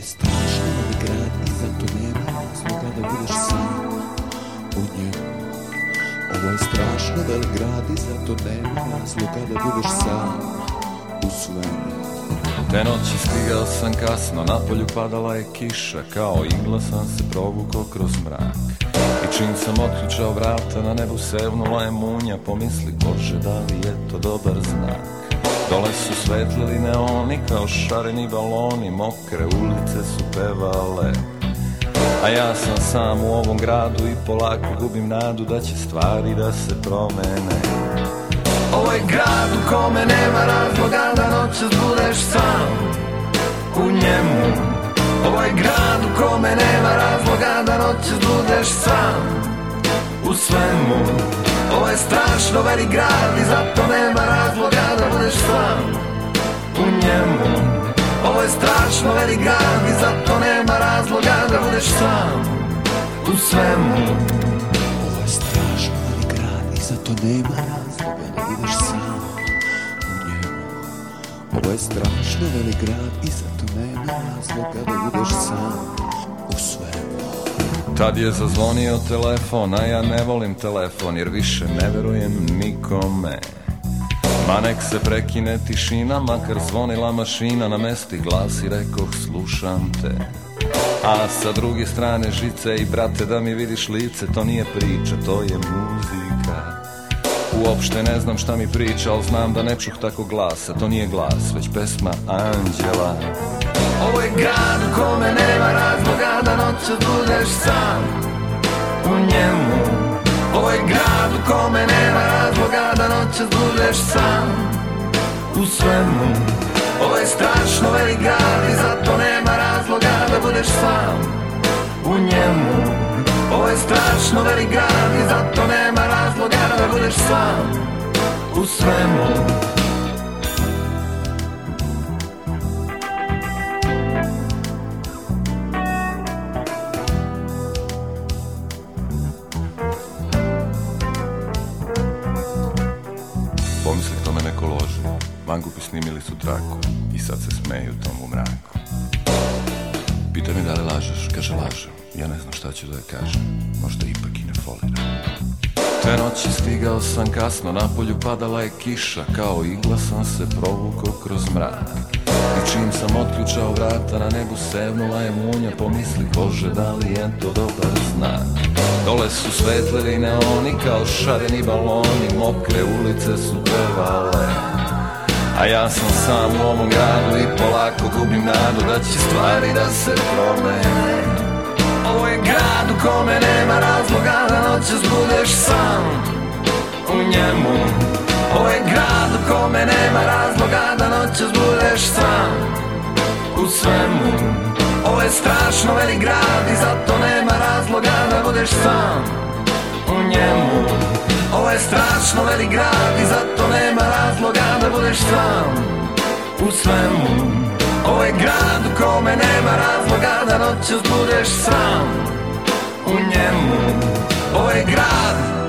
strašno velik grad i zato nema razloga da budeš sam u njemu. Ovo je strašno velik grad i zato nema razloga da budeš sam u svemu. Te noći stigao sam kasno, na polju padala je kiša, kao igla sam se provukao kroz mrak. I čim sam otključao vrata, na nebu sevnula je munja, pomisli Bože da li je to dobar znak. Dole su svetlili neoni kao šareni baloni, mokre ulice su pevale. A ja sam sam u ovom gradu i polako gubim nadu da će stvari da se promene. Ovo je grad u kome nema razloga da noćas budeš sam u njemu. Ovo je grad u kome nema razloga da noćas budeš sam u svemu. Ovo je strašno velik grad i zato nema razloga da budeš sam u njemu. Ovo je strašno velik grad i zato nema razloga da budeš sam u svemu. Ovo je strašno velik grad i zato nema razloga da budeš sam u njemu. Ovo je strašno velik grad i zato nema razloga da budeš sam u svemu. Tad je zazvonio telefon, a ja ne volim telefon jer više ne verujem nikome. Ma nek se prekine tišina, makar zvonila mašina, na mesti glas i rekoh slušam te. A sa druge strane žice i brate da mi vidiš lice, to nije priča, to je muzika. Uopšte ne znam šta mi priča, ali znam da ne čuh tako glasa, to nije glas, već pesma anđela. Ovo je grad u kome nema razloga da noćas budeš sam u njemu. Ovo je grad u kome nema razloga da noćas budeš sam u svemu. Ovo je strašno velik grad i zato nema razloga da budeš sam u njemu. Ovo je strašno velik grad i zato nema razloga da budeš sam u svemu. Pomisli to me neko loži, mangupi snimili su traku i sad se smeju tomu mraku. Pita mi da li lažeš, kaže lažem, ja ne znam šta ću da je kažem, možda ipak i ne foliram. Te noći stigao sam kasno, na polju padala je kiša, kao igla sam se provukao kroz mrak. I čim sam otključao vrata, na nebu sevnula je munja, pomisli Bože da li je to dobar znak. Dole su svetlili neoni kao šareni baloni, mokre ulice su pevale. A ja sam sam u ovom gradu i polako gubim nadu da će stvari da se promene. Ovo je grad u kome nema razloga da noćas budeš sam u njemu. Ovo je grad u kome nema razloga da noćas budeš sam u svemu. Ovo je strašno velik grad i zato nema razloga da budeš sam u njemu. Ovo je strašno velik grad i zato nema razloga da budeš sam u svemu. Ovo je grad u kome nema razloga da noćas budeš sam u njemu. Ovo je grad